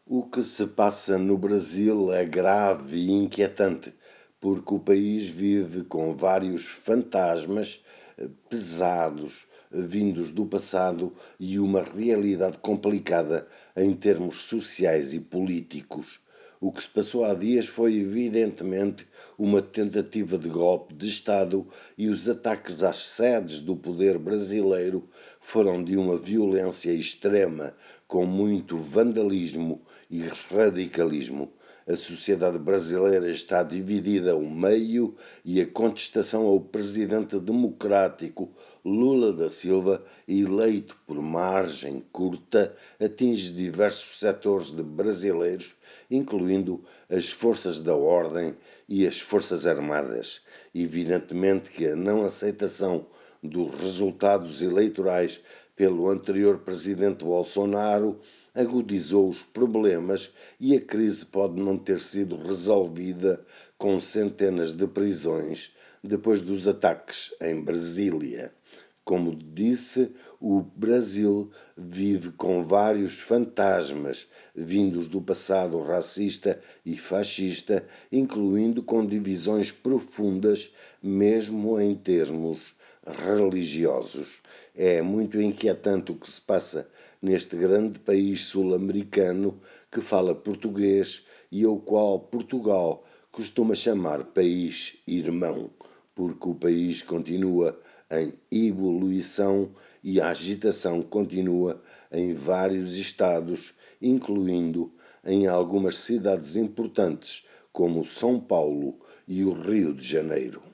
O que se passa no Brasil é grave e inquietante, porque o país vive com vários fantasmas pesados vindos do passado e uma realidade complicada em termos sociais e políticos. O que se passou há dias foi evidentemente uma tentativa de golpe de Estado e os ataques às sedes do poder brasileiro foram de uma violência extrema, com muito vandalismo e radicalismo. A sociedade brasileira está dividida ao meio e a contestação ao presidente democrático Lula da Silva, eleito por margem curta, atinge diversos setores de brasileiros, incluindo as forças da ordem e as forças armadas. Evidentemente que a não aceitação dos resultados eleitorais pelo anterior presidente Bolsonaro agudizou os problemas e a crise pode não ter sido resolvida com centenas de prisões depois dos ataques em Brasília. Como disse, o Brasil vive com vários fantasmas vindos do passado racista e fascista, incluindo com divisões profundas, mesmo em termos religiosos. É muito inquietante o que se passa neste grande país sul-americano que fala português e ao qual Portugal costuma chamar país irmão, porque o país continua em evolução e a agitação continua em vários estados, incluindo em algumas cidades importantes como São Paulo e o Rio de Janeiro.